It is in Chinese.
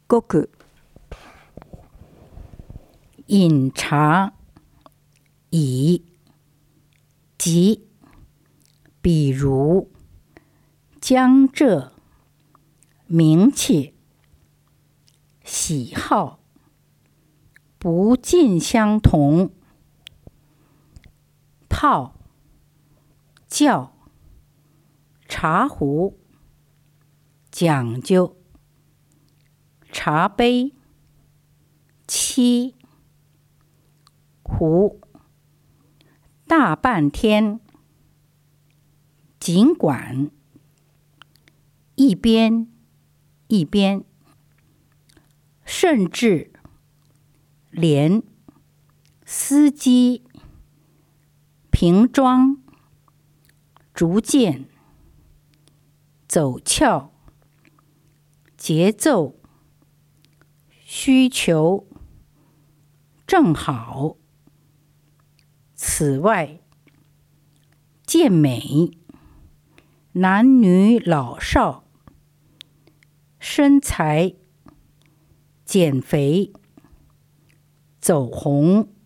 ごく饮茶以及比如江浙名切喜好不尽相同泡叫茶壶讲究茶杯沏壶大半天尽管一边一边甚至连司机瓶装逐渐走俏节奏需求正好此外健美男女老少身材减肥走红